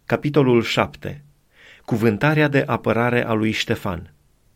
Capitolul 7. Cuvântarea de apărare a lui Ștefan.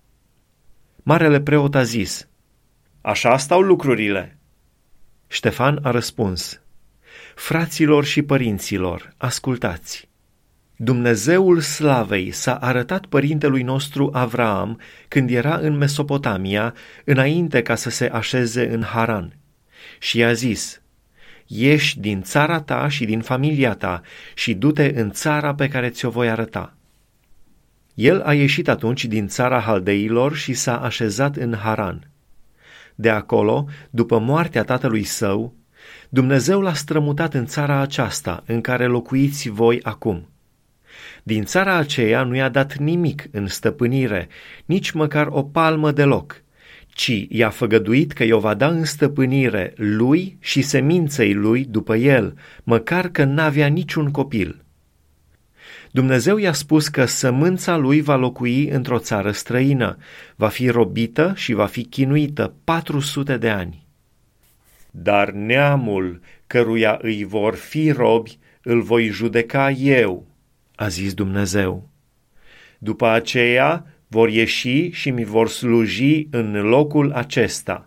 Marele preot a zis: Așa stau lucrurile. Ștefan a răspuns: Fraților și părinților, ascultați! Dumnezeul slavei s-a arătat părintelui nostru Avraam când era în Mesopotamia, înainte ca să se așeze în Haran. Și i-a zis: Ieși din țara ta și din familia ta și du-te în țara pe care ți-o voi arăta. El a ieșit atunci din țara Haldeilor și s-a așezat în Haran. De acolo, după moartea tatălui său, Dumnezeu l-a strămutat în țara aceasta în care locuiți voi acum. Din țara aceea nu i-a dat nimic în stăpânire, nici măcar o palmă deloc, ci i-a făgăduit că i-o va da în stăpânire lui și seminței lui după el, măcar că n-avea niciun copil. Dumnezeu i-a spus că sămânța lui va locui într-o țară străină, va fi robită și va fi chinuită 400 de ani. Dar neamul căruia îi vor fi robi îl voi judeca eu, a zis Dumnezeu. După aceea vor ieși și mi vor sluji în locul acesta.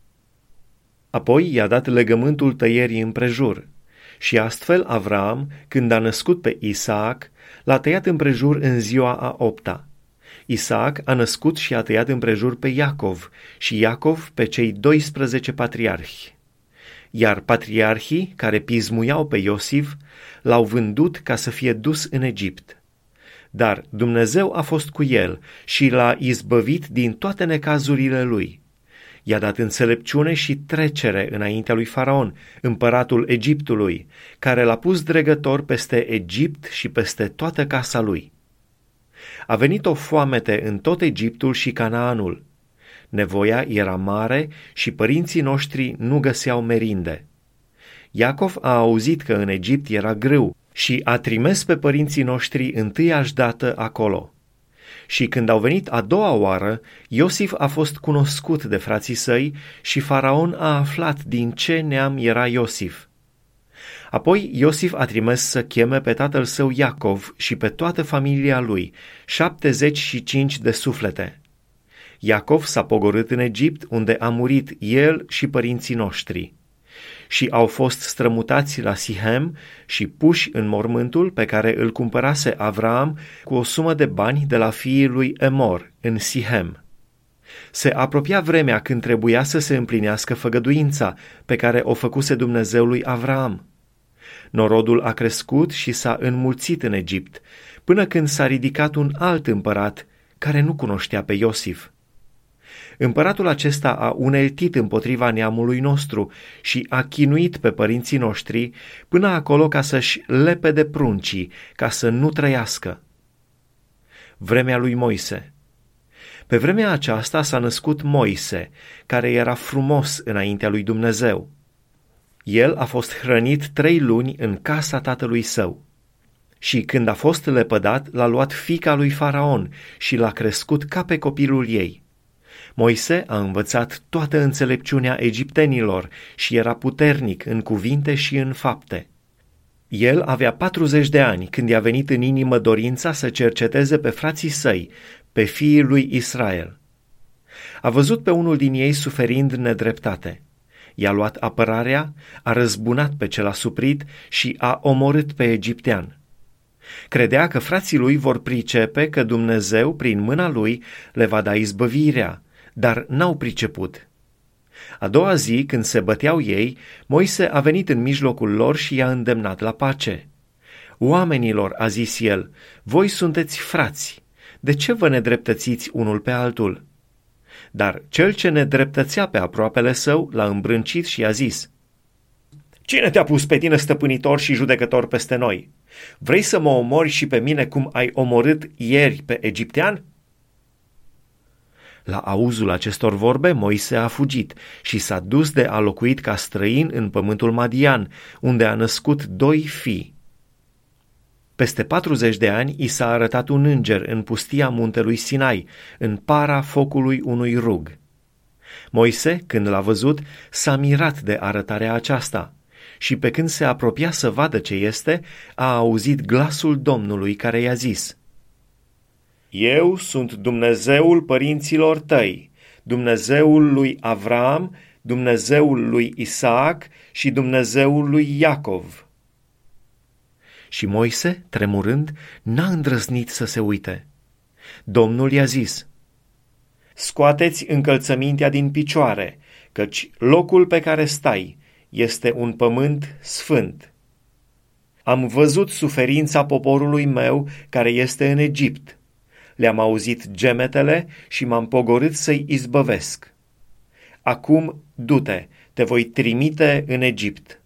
Apoi i-a dat legământul tăierii împrejur și astfel Avraam, când a născut pe Isaac, l-a tăiat împrejur în ziua a 8-a. Isaac a născut și a tăiat împrejur pe Iacov și Iacov pe cei 12 patriarhi. Iar patriarhii care pismuiau pe Iosif l-au vândut ca să fie dus în Egipt. Dar Dumnezeu a fost cu el și l-a izbăvit din toate necazurile lui. I-a dat înțelepciune și trecere înaintea lui Faraon, împăratul Egiptului, care l-a pus dregător peste Egipt și peste toată casa lui. A venit o foamete în tot Egiptul și Canaanul. Nevoia era mare și părinții noștri nu găseau merinde. Iacov a auzit că în Egipt era grâu și a trimis pe părinții noștri întâiași dată acolo. Și când au venit a doua oară, Iosif a fost cunoscut de frații săi și Faraon a aflat din ce neam era Iosif. Apoi Iosif a trimis să cheme pe tatăl său Iacov și pe toată familia lui, 75 de suflete. Iacov s-a pogorât în Egipt, unde a murit el și părinții noștri. Și au fost strămutați la Sihem și puși în mormântul pe care îl cumpărase Avraam cu o sumă de bani de la fiii lui Emor, în Sihem. Se apropia vremea când trebuia să se împlinească făgăduința pe care o făcuse Dumnezeu lui Avraam. Norodul a crescut și s-a înmulțit în Egipt, până când s-a ridicat un alt împărat care nu cunoștea pe Iosif. Împăratul acesta a uneltit împotriva neamului nostru și a chinuit pe părinții noștri până acolo ca să-și lepede pruncii, ca să nu trăiască. Vremea lui Moise. Pe vremea aceasta s-a născut Moise, care era frumos înaintea lui Dumnezeu. El a fost hrănit 3 luni în casa tatălui său. Și când a fost lepădat, l-a luat fiica lui Faraon și l-a crescut ca pe copilul ei. Moise a învățat toată înțelepciunea egiptenilor și era puternic în cuvinte și în fapte. El avea 40 de ani când i-a venit în inimă dorința să cerceteze pe frații săi, pe fiii lui Israel. A văzut pe unul din ei suferind nedreptate. I-a luat apărarea, a răzbunat pe cel asuprit și a omorât pe egiptean. Credea că frații lui vor pricepe că Dumnezeu, prin mâna lui, le va da izbăvirea, dar n-au priceput. A doua zi, când se băteau ei, Moise a venit în mijlocul lor și i-a îndemnat la pace. Oamenilor, a zis el, voi sunteți frați, de ce vă nedreptățiți unul pe altul? Dar cel ce nedreptățea pe aproapele său l-a îmbrâncit și a zis: Cine te-a pus pe tine stăpânitor și judecător peste noi? Vrei să mă omori și pe mine cum ai omorât ieri pe egiptean? La auzul acestor vorbe, Moise a fugit și s-a dus de a locuit ca străin în pământul Madian, unde a născut 2 fii. Peste 40 de ani i s-a arătat un înger în pustia muntelui Sinai, în para focului unui rug. Moise, când l-a văzut, s-a mirat de arătarea aceasta și pe când se apropia să vadă ce este, a auzit glasul Domnului care i-a zis: Eu sunt Dumnezeul părinților tăi, Dumnezeul lui Avram, Dumnezeul lui Isaac și Dumnezeul lui Iacov. Și Moise, tremurând, n-a îndrăznit să se uite. Domnul i-a zis: Scoateți încălțămintea din picioare, căci locul pe care stai este un pământ sfânt. Am văzut suferința poporului meu care este în Egipt. Le-am auzit gemetele și m-am pogorât să-i izbăvesc. Acum, du-te, te voi trimite în Egipt.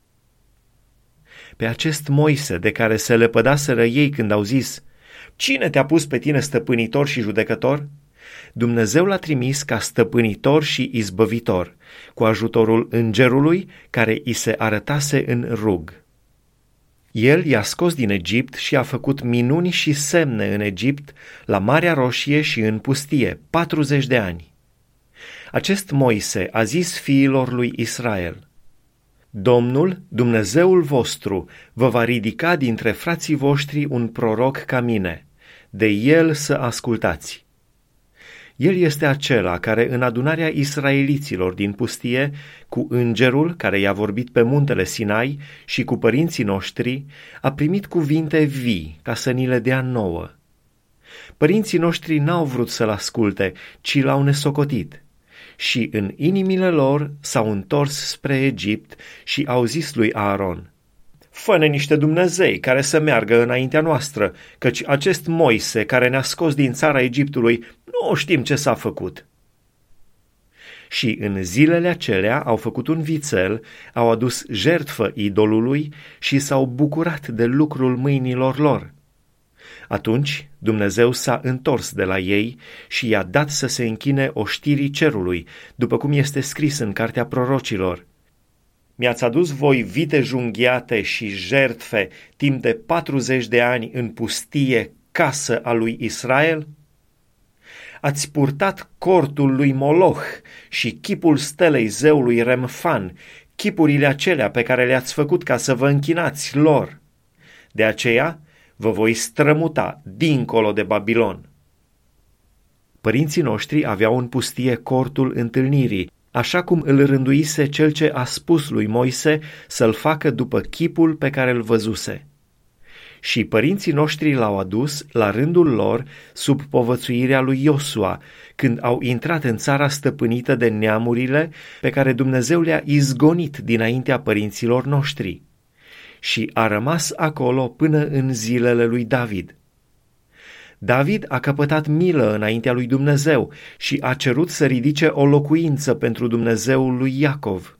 Pe acest Moise, de care se lepădaseră ei când au zis: Cine te-a pus pe tine stăpânitor și judecător? Dumnezeu l-a trimis ca stăpânitor și izbăvitor, cu ajutorul îngerului care i se arătase în rug. El i-a scos din Egipt și a făcut minuni și semne în Egipt, la Marea Roșie și în pustie, 40 de ani. Acest Moise a zis fiilor lui Israel: Domnul, Dumnezeul vostru, vă va ridica dintre frații voștri un proroc ca mine, de el să ascultați. El este acela care în adunarea israeliților din pustie, cu îngerul care i-a vorbit pe muntele Sinai și cu părinții noștri, a primit cuvinte vii ca să ni le dea nouă. Părinții noștri n-au vrut să-l asculte, ci l-au nesocotit. Și în inimile lor s-au întors spre Egipt și au zis lui Aaron: Fă-ne niște Dumnezei care să meargă înaintea noastră, căci acest Moise care ne-a scos din țara Egiptului nu știm ce s-a făcut. Și în zilele acelea au făcut un vițel, au adus jertfă idolului și s-au bucurat de lucrul mâinilor lor. Atunci Dumnezeu s-a întors de la ei și i-a dat să se închine oștirii cerului, după cum este scris în cartea prorocilor: Mi-ați adus voi vite junghiate și jertfe timp de 40 de ani în pustie, casă a lui Israel? Ați purtat cortul lui Moloch și chipul stelei zeului Remfan, chipurile acelea pe care le-ați făcut ca să vă închinați lor. De aceea vă voi strămuta dincolo de Babilon. Părinții noștri aveau în pustie cortul întâlnirii, așa cum îl rânduise cel ce a spus lui Moise să-l facă după chipul pe care îl văzuse. Și părinții noștri l-au adus la rândul lor sub povățuirea lui Iosua, când au intrat în țara stăpânită de neamurile pe care Dumnezeu le-a izgonit dinaintea părinților noștri. Și a rămas acolo până în zilele lui David. David a căpătat milă înaintea lui Dumnezeu și a cerut să ridice o locuință pentru Dumnezeul lui Iacov.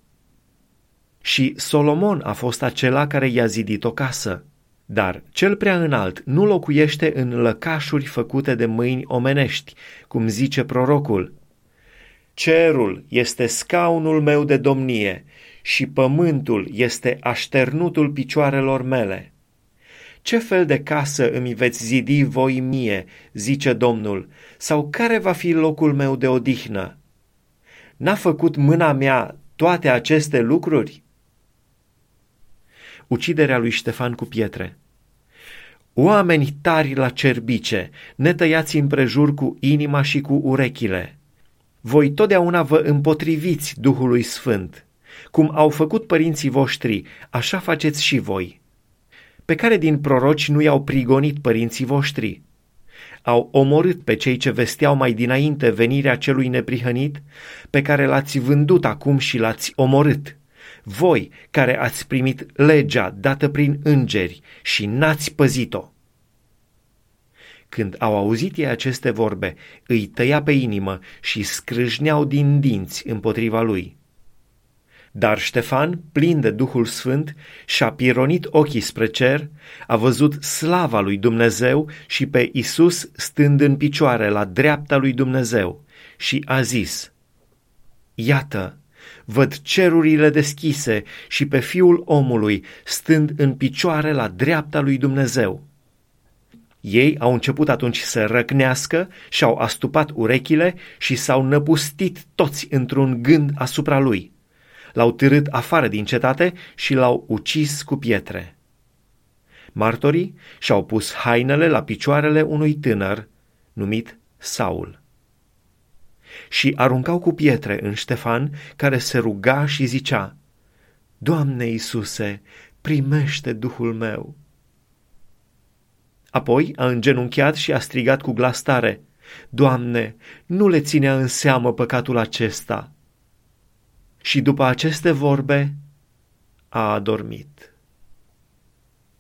Și Solomon a fost acela care i-a zidit o casă. Dar cel prea înalt nu locuiește în lăcașuri făcute de mâini omenești, cum zice prorocul: Cerul este scaunul meu de domnie și pământul este așternutul picioarelor mele. Ce fel de casă îmi veți zidi voi mie, zice Domnul, sau care va fi locul meu de odihnă? N-a făcut mâna mea toate aceste lucruri? Uciderea lui Ștefan cu pietre. Oameni tari la cerbice, ne tăiați împrejur cu inima și cu urechile. Voi totdeauna vă împotriviți Duhului Sfânt. Cum au făcut părinții voștri, așa faceți și voi. Pe care din proroci nu i-au prigonit părinții voștri? Au omorât pe cei ce vesteau mai dinainte venirea celui neprihănit, pe care l-ați vândut acum și l-ați omorât. Voi care ați primit legea dată prin îngeri și n-ați păzit-o. Când au auzit ei aceste vorbe, îi tăia pe inimă și scrâșneau din dinți împotriva lui. Dar Ștefan, plin de Duhul Sfânt, și-a pironit ochii spre cer, a văzut slava lui Dumnezeu și pe Iisus stând în picioare la dreapta lui Dumnezeu și a zis: Iată, văd cerurile deschise și pe Fiul omului stând în picioare la dreapta lui Dumnezeu. Ei au început atunci să răcnească și-au astupat urechile și s-au năpustit toți într-un gând asupra lui. L-au târât afară din cetate și l-au ucis cu pietre. Martorii și-au pus hainele la picioarele unui tânăr numit Saul și aruncau cu pietre în Ștefan, care se ruga și zicea: Doamne Iisuse, primește Duhul meu. Apoi a îngenunchiat și a strigat cu glas tare: Doamne, nu le ținea în seamă păcatul acesta. Și după aceste vorbe a adormit.